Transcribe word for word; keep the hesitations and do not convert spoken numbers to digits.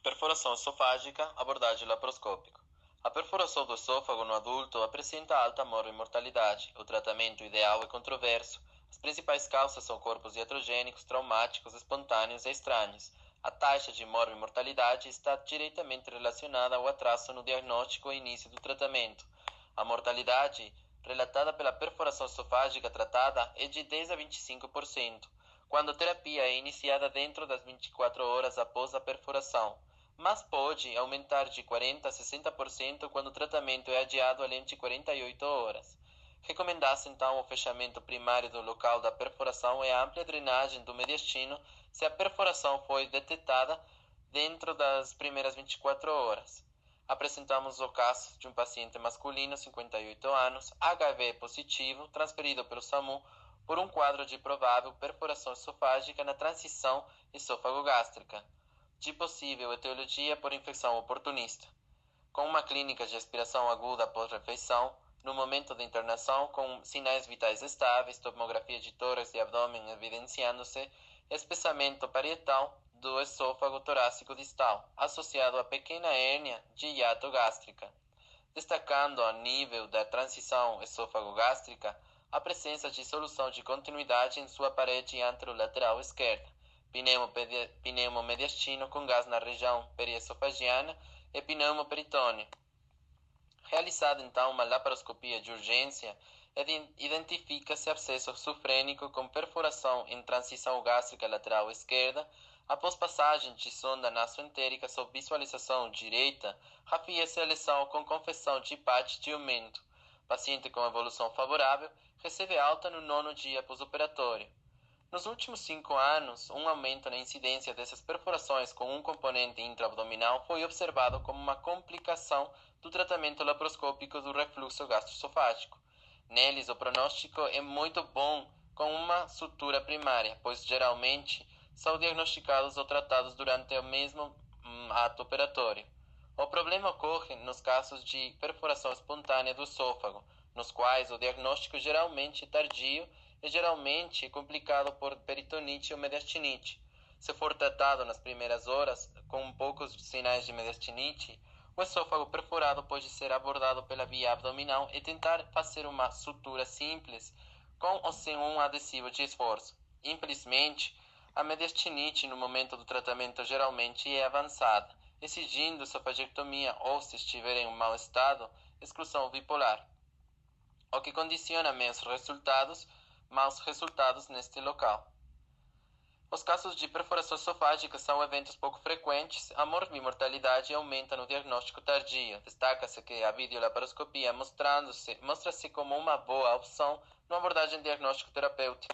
Perfuração esofágica, abordagem laparoscópica. A perfuração do esôfago no adulto apresenta alta morbi-mortalidade. O tratamento ideal é controverso. As principais causas são corpos iatrogênicos, traumáticos, espontâneos e estranhos. A taxa de morbi-mortalidade está diretamente relacionada ao atraso no diagnóstico e início do tratamento. A mortalidade relatada pela perfuração esofágica tratada é de dez a vinte e cinco por cento, quando a terapia é iniciada dentro das vinte e quatro horas após a perfuração, mas pode aumentar de quarenta a sessenta por cento quando o tratamento é adiado além de quarenta e oito horas. Recomenda-se então o fechamento primário do local da perfuração e a ampla drenagem do mediastino se a perfuração foi detectada dentro das primeiras vinte e quatro horas. Apresentamos o caso de um paciente masculino, cinquenta e oito anos, H I V positivo, transferido pelo SAMU por um quadro de provável perfuração esofágica na transição esôfago-gástrica, de possível etiologia por infecção oportunista, com uma clínica de aspiração aguda pós-refeição, no momento da internação, com sinais vitais estáveis, tomografia de tórax e abdômen evidenciando-se, espessamento parietal do esôfago torácico distal, associado a pequena hérnia de hiato gástrica, destacando a nível da transição esôfago-gástrica a presença de solução de continuidade em sua parede anterolateral esquerda, pneumomediastino com gás na região periessofagiana e pneumoperitônio. Realizada então uma laparoscopia de urgência, identifica-se abscesso sufrênico com perfuração em transição gástrica lateral esquerda. Após passagem de sonda nasoentérica sob visualização direita, rafia-se a lesão com confecção de hepate de aumento. Paciente com evolução favorável recebe alta no nono dia pós-operatório. Nos últimos cinco anos, um aumento na incidência dessas perfurações com um componente intraabdominal foi observado como uma complicação do tratamento laparoscópico do refluxo gastroesofágico. Neles, o prognóstico é muito bom com uma sutura primária, pois geralmente são diagnosticados ou tratados durante o mesmo hum, ato operatório. O problema ocorre nos casos de perfuração espontânea do esôfago, nos quais o diagnóstico geralmente é tardio e geralmente complicado por peritonite ou mediastinite. Se for tratado nas primeiras horas, com poucos sinais de mediastinite, o esôfago perfurado pode ser abordado pela via abdominal e tentar fazer uma sutura simples com ou sem um adesivo de esforço. Infelizmente, a mediastinite no momento do tratamento geralmente é avançada, exigindo esofagectomia ou, se estiver em um mau estado, exclusão bipolar, o que condiciona meus resultados, maus resultados neste local. Os casos de perfuração esofágica são eventos pouco frequentes. A morbi-mortalidade aumenta no diagnóstico tardio. Destaca-se que a videolaparoscopia mostrando-se, mostra-se como uma boa opção numa abordagem diagnóstico terapêutica.